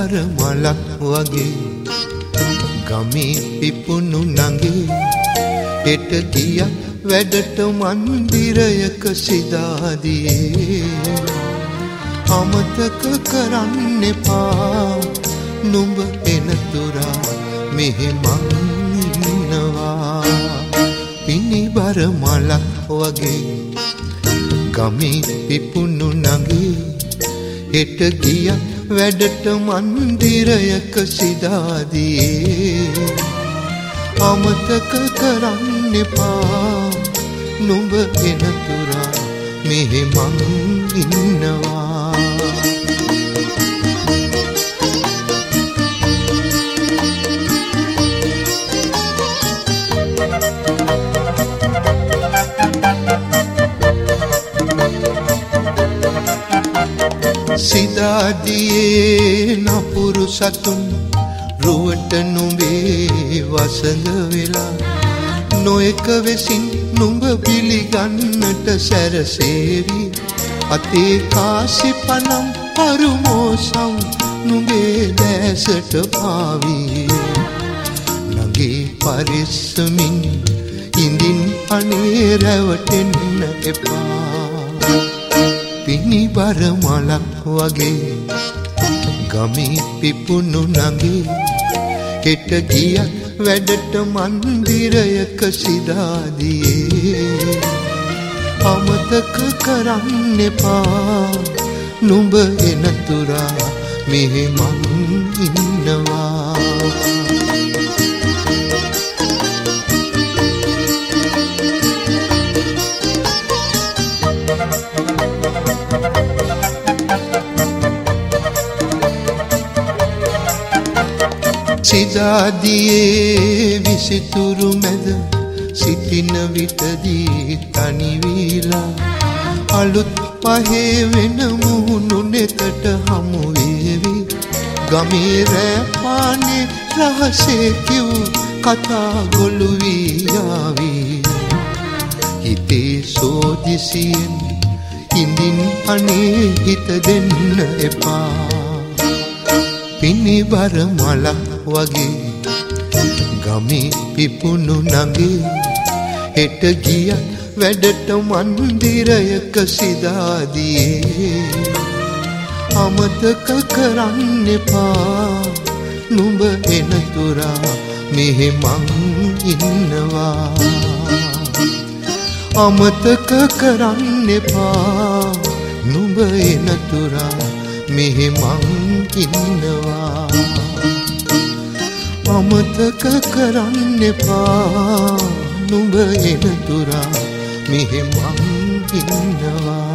බර මලක් වගේ ගමේ පිපුණු නගේ හෙට ගියා වැඩට මන්දිරයක සිදාදියේ අමතක කරන්න එපා නුඹ එනතුරා මෙහෙ මං ඉන්නවා පිණි බර මලක් වගේ ගමේ පිපුණු නගේ හෙට ගියා වැඩට මන්දිරයක සිදාදියේ අමතක කරන්න එපා නුඹ එනතුරා මෙහෙ මං ඉන්නවා සිදාදියේ නපුරු සතුන් රුවට නුඹේ වසඟ වෙලා නොඑක වෙසින් නුඹ පිළිගන්නට සැරසේවි අතේ කාසි පනම් පරුමෝසම් නුඹේ දැසට පාවි නගේ පරිස්සමින් ඉඳින් අනේ රැවටෙන්න එපා පිණි බර මලක් වගේ ගමේ පිපුණු නගේ හෙට ගියා වැඩට මන්දිරයක සිදාදියේ අමතක කරන්න එපා නුඹ එනතුරා මෙහෙ මං ඉන්නවා සිදාදියේ විසිතුරු මැද සිටින විටදී තනි වීලා අලුත් පහේ වෙන මුහුණු නෙතට හමු වේවි ගමේ රැපානේ රහසේ කිව් කතා ගොළු වී යාවි හිතේ සෝදිසියෙන් ඉඳින් අනේ හිත දෙන්න එපා පිණි බර මලක් වගේ ගමේ පිපුණු නගේ හෙට ගියා වැඩට මන්දිරයක සිදාදියේ අමතක කරන්න එපා නුඹ එනතුරා මෙහෙ මං ඉන්නවා අමතක කරන්න එපා නුඹ එනතුරා මෙහෙ මං ඉන්නවා අමතක කරන්න එපා නුඹ එනතුරා මෙහෙ මං ඉන්නවා